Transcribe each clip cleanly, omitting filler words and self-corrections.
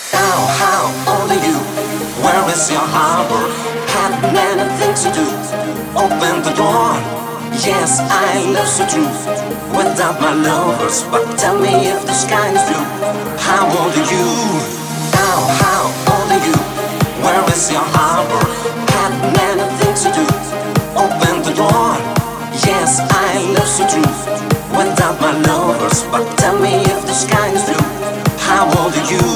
How old are you? Where is your harbor? Had many things to do. Open the door. Yes, I love so true. Without my lovers, but tell me if the sky is blue. How old are you? How old are you? Where is your harbor? Had many things to do. Open the door. Yes, I love so true. Without my lovers, but tell me if the sky is blue. How old are you?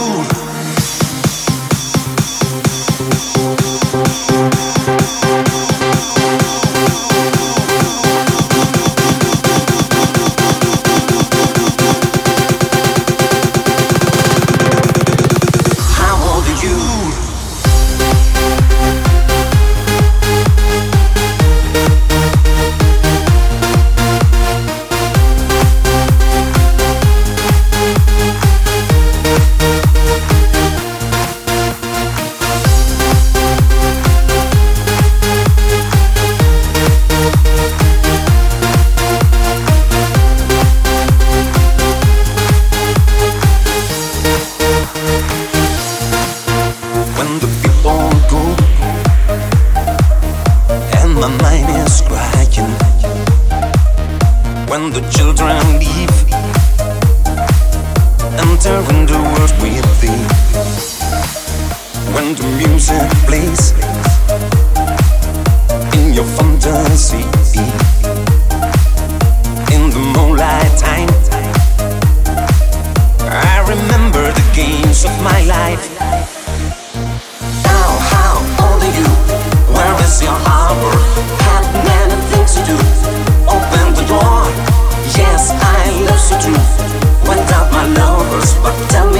My mind is crying when the children leave, entering the world with thee. When the music plays in your fantasy, in the moonlight time, I remember the games of my life. How old are you? Where is your harbor? Had many things to do. Open the door. Yes, I love so true. Without my lovers, but tell me